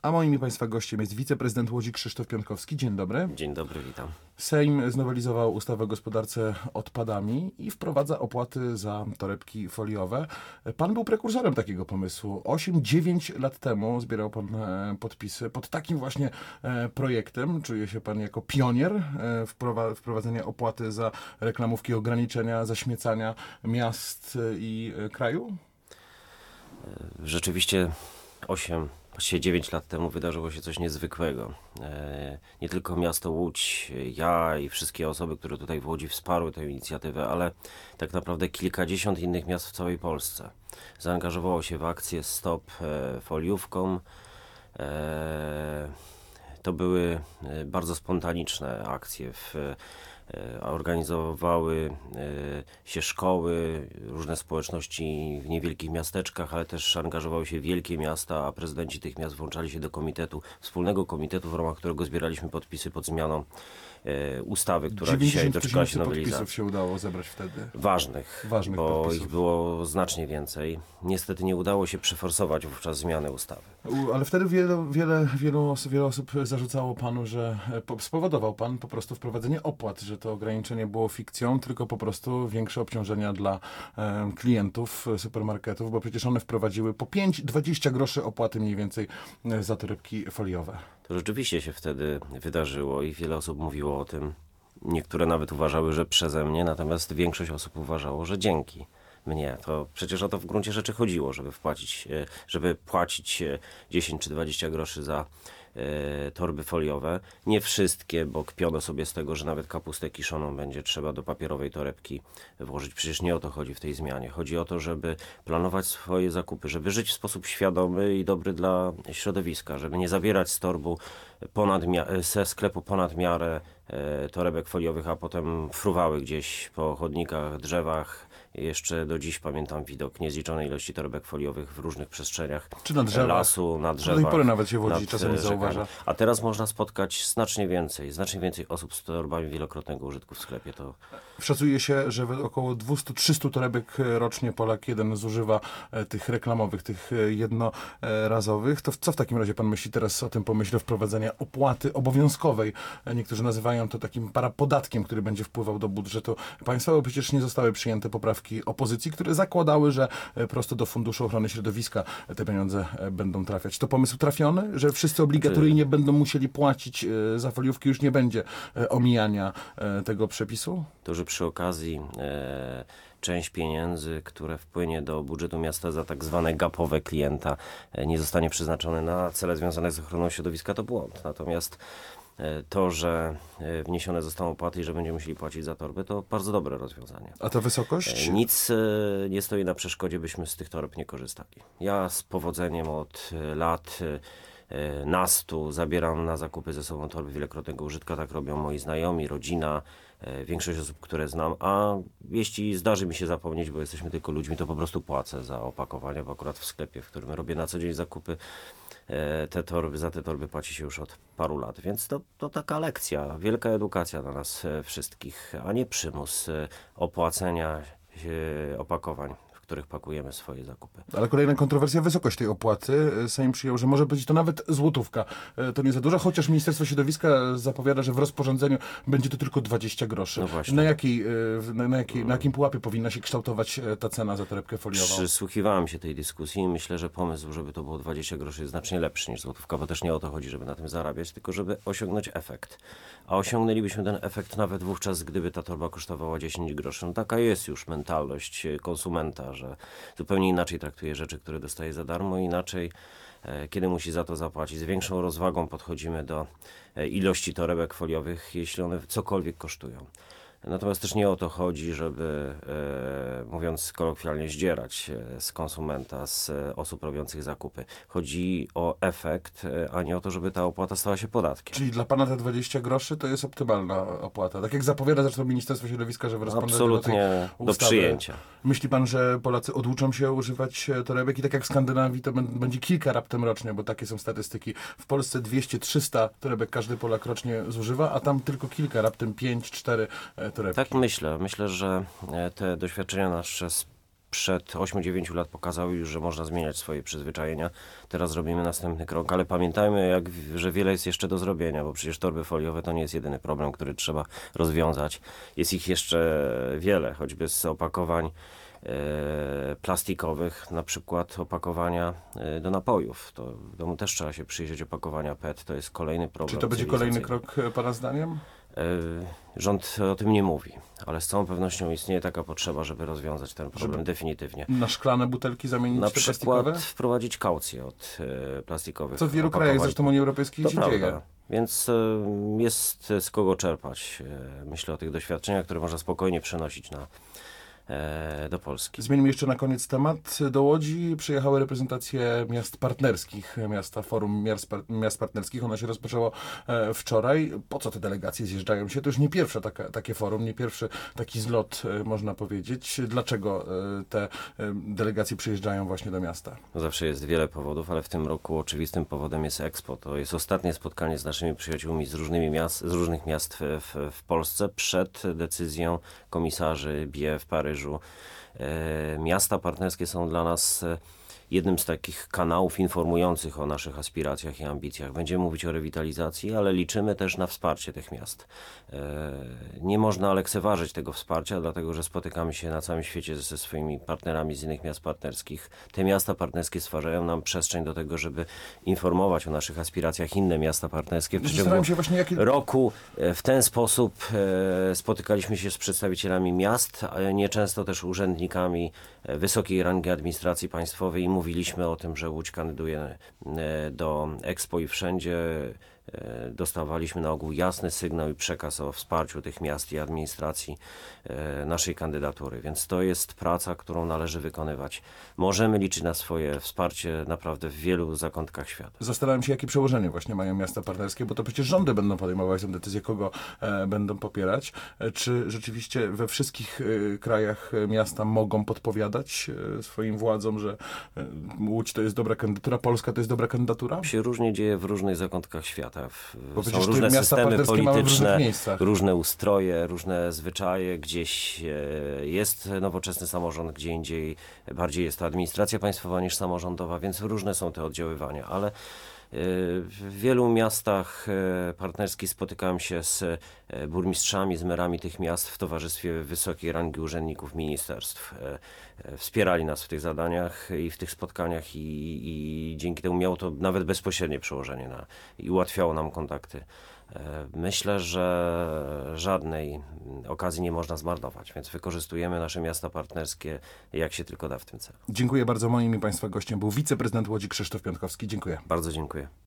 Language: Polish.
A moim i Państwa gościem jest wiceprezydent Łodzi Krzysztof Piątkowski. Dzień dobry. Dzień dobry, witam. Sejm znowelizował ustawę o gospodarce odpadami i wprowadza opłaty za torebki foliowe. Pan był prekursorem takiego pomysłu. 8-9 lat temu zbierał pan podpisy pod takim właśnie projektem. Czuje się pan jako pionier wprowadzenia opłaty za reklamówki, ograniczenia zaśmiecania miast i kraju? Rzeczywiście 9 lat temu wydarzyło się coś niezwykłego. Nie tylko miasto Łódź, ja i wszystkie osoby, które tutaj w Łodzi wsparły tę inicjatywę, ale tak naprawdę kilkadziesiąt innych miast w całej Polsce zaangażowało się w akcję Stop Foliówkom. To były bardzo spontaniczne akcje. Organizowały się szkoły, różne społeczności w niewielkich miasteczkach, ale też angażowały się wielkie miasta, a prezydenci tych miast włączali się do wspólnego komitetu, w ramach którego zbieraliśmy podpisy pod zmianą ustawy, która dzisiaj doczekała się nowelizacji. Podpisów się udało zebrać wtedy. Ważnych bo podpisów. Ich było znacznie więcej. Niestety nie udało się przeforsować wówczas zmiany ustawy. Ale wtedy wielu osób zarzucało panu, że spowodował pan po prostu wprowadzenie opłat, że to ograniczenie było fikcją, tylko po prostu większe obciążenia dla klientów supermarketów, bo przecież one wprowadziły po 5-20 groszy opłaty mniej więcej za torebki foliowe. To rzeczywiście się wtedy wydarzyło i wiele osób mówiło o tym. Niektóre nawet uważały, że przeze mnie, natomiast większość osób uważało, że dzięki mnie. To przecież o to w gruncie rzeczy chodziło, żeby płacić 10 czy 20 groszy za torby foliowe. Nie wszystkie, bo kpiono sobie z tego, że nawet kapustę kiszoną będzie trzeba do papierowej torebki włożyć. Przecież nie o to chodzi w tej zmianie. Chodzi o to, żeby planować swoje zakupy, żeby żyć w sposób świadomy i dobry dla środowiska, żeby nie zabierać z torbu ze sklepu ponad miarę torebek foliowych, a potem fruwały gdzieś po chodnikach, drzewach. Jeszcze do dziś pamiętam widok niezliczonej ilości torebek foliowych w różnych przestrzeniach czy na drzewach, lasu, na drzewach. Do tej pory nawet się w Łodzi czasami rzekami. zauważa. A teraz można spotkać znacznie więcej osób z torbami wielokrotnego użytku w sklepie. Szacuje się, że około 200-300 torebek rocznie Polak jeden zużywa tych reklamowych, tych jednorazowych. To co w takim razie pan myśli teraz o tym pomyśle wprowadzenia opłaty obowiązkowej? Niektórzy nazywają to takim parapodatkiem, który będzie wpływał do budżetu państwa, bo przecież nie zostały przyjęte poprawki opozycji, które zakładały, że prosto do Funduszu Ochrony Środowiska te pieniądze będą trafiać. To pomysł trafiony, że wszyscy obligatoryjnie będą musieli płacić za foliówki, już nie będzie omijania tego przepisu? To, że przy okazji część pieniędzy, które wpłynie do budżetu miasta za tak zwane gapowe klienta, nie zostanie przeznaczone na cele związane z ochroną środowiska, to błąd. Natomiast to, że wniesione zostaną opłaty i że będziemy musieli płacić za torby, to bardzo dobre rozwiązanie. A ta wysokość? Nic nie stoi na przeszkodzie, byśmy z tych torb nie korzystali. Ja z powodzeniem od lat nastu zabieram na zakupy ze sobą torby wielokrotnego użytku, tak robią moi znajomi, rodzina, większość osób, które znam, a jeśli zdarzy mi się zapomnieć, bo jesteśmy tylko ludźmi, to po prostu płacę za opakowanie, bo akurat w sklepie, w którym robię na co dzień zakupy, za te torby płaci się już od paru lat, więc to taka lekcja, wielka edukacja dla nas wszystkich, a nie przymus opłacenia opakowań, w których pakujemy swoje zakupy. Ale kolejna kontrowersja, wysokość tej opłaty. Sejm przyjął, że może być to nawet złotówka. To nie za dużo, chociaż Ministerstwo Środowiska zapowiada, że w rozporządzeniu będzie to tylko 20 groszy. No właśnie. Na jakim pułapie powinna się kształtować ta cena za torebkę foliową? Przysłuchiwałem się tej dyskusji i myślę, że pomysł, żeby to było 20 groszy jest znacznie lepszy niż złotówka, bo też nie o to chodzi, żeby na tym zarabiać, tylko żeby osiągnąć efekt. A osiągnęlibyśmy ten efekt nawet wówczas, gdyby ta torba kosztowała 10 groszy. No taka jest już mentalność konsumenta, że zupełnie inaczej traktuje rzeczy, które dostaje za darmo, inaczej kiedy musi za to zapłacić. Z większą rozwagą podchodzimy do ilości torebek foliowych, jeśli one cokolwiek kosztują. Natomiast też nie o to chodzi, żeby, mówiąc kolokwialnie, zdzierać z konsumenta, z osób robiących zakupy. Chodzi o efekt, a nie o to, żeby ta opłata stała się podatkiem. Czyli dla pana te 20 groszy to jest optymalna opłata. Tak jak zapowiada zresztą Ministerstwo Środowiska, że w rozporządzeniu absolutnie do przyjęcia. Myśli pan, że Polacy oduczą się używać torebek i tak jak w Skandynawii to będzie kilka raptem rocznie, bo takie są statystyki. W Polsce 200-300 torebek każdy Polak rocznie zużywa, a tam tylko kilka, raptem 5-4 torebki. Tak myślę. Myślę, że te doświadczenia nasze z sprzed 8-9 lat pokazały już, że można zmieniać swoje przyzwyczajenia. Teraz robimy następny krok, ale pamiętajmy, że wiele jest jeszcze do zrobienia, bo przecież torby foliowe to nie jest jedyny problem, który trzeba rozwiązać. Jest ich jeszcze wiele, choćby z opakowań plastikowych, na przykład opakowania do napojów. To w domu też trzeba się przyjrzeć opakowania PET, to jest kolejny problem. Czy to będzie kolejny krok pana zdaniem? Rząd o tym nie mówi, ale z całą pewnością istnieje taka potrzeba, żeby rozwiązać ten problem definitywnie. Na szklane butelki zamienić Na te przykład plastikowe? wprowadzić kaucję od plastikowych Co w wielu opakowań. krajach zresztą Unii Europejskiej To się prawda. dzieje. Więc jest z kogo czerpać. Myślę o tych doświadczeniach, które można spokojnie przenosić do Polski. Zmienimy jeszcze na koniec temat. Do Łodzi przyjechały reprezentacje miast partnerskich, Forum Miast Partnerskich. Ono się rozpoczęło wczoraj. Po co te delegacje zjeżdżają się? To już nie pierwsze takie forum, nie pierwszy taki zlot, można powiedzieć. Dlaczego te delegacje przyjeżdżają właśnie do miasta? Zawsze jest wiele powodów, ale w tym roku oczywistym powodem jest Expo. To jest ostatnie spotkanie z naszymi przyjaciółmi z różnych miast w Polsce przed decyzją komisarzy BIE w Paryżu. Miasta partnerskie są dla nas jednym z takich kanałów informujących o naszych aspiracjach i ambicjach. Będziemy mówić o rewitalizacji, ale liczymy też na wsparcie tych miast. Nie można lekceważyć tego wsparcia, dlatego że spotykamy się na całym świecie ze swoimi partnerami z innych miast partnerskich. Te miasta partnerskie stwarzają nam przestrzeń do tego, żeby informować o naszych aspiracjach inne miasta partnerskie. W przeciągu roku w ten sposób spotykaliśmy się z przedstawicielami miast, nieczęsto też urzędnikami wysokiej rangi administracji państwowej i mówiliśmy o tym, że Łódź kandyduje do Expo i wszędzie dostawaliśmy na ogół jasny sygnał i przekaz o wsparciu tych miast i administracji naszej kandydatury. Więc to jest praca, którą należy wykonywać. Możemy liczyć na swoje wsparcie naprawdę w wielu zakątkach świata. Zastanawiam się, jakie przełożenie właśnie mają miasta partnerskie, bo to przecież rządy będą podejmować tę decyzję, kogo będą popierać. Czy rzeczywiście we wszystkich krajach miasta mogą podpowiadać swoim władzom, że Łódź to jest dobra kandydatura, Polska to jest dobra kandydatura? Się różnie dzieje w różnych zakątkach świata. Bo Są różne systemy polityczne, różne ustroje, różne zwyczaje. Gdzieś jest nowoczesny samorząd, gdzie indziej bardziej jest to administracja państwowa niż samorządowa, więc różne są te oddziaływania, ale w wielu miastach partnerskich spotykałem się z burmistrzami, z merami tych miast w towarzystwie wysokiej rangi urzędników ministerstw. Wspierali nas w tych zadaniach i w tych spotkaniach i dzięki temu miało to nawet bezpośrednie przełożenie i ułatwiało nam kontakty. Myślę, że żadnej okazji nie można zmarnować, więc wykorzystujemy nasze miasta partnerskie jak się tylko da w tym celu. Dziękuję bardzo. Moim i Państwa gościem był wiceprezydent Łodzi Krzysztof Piątkowski. Dziękuję. Bardzo dziękuję.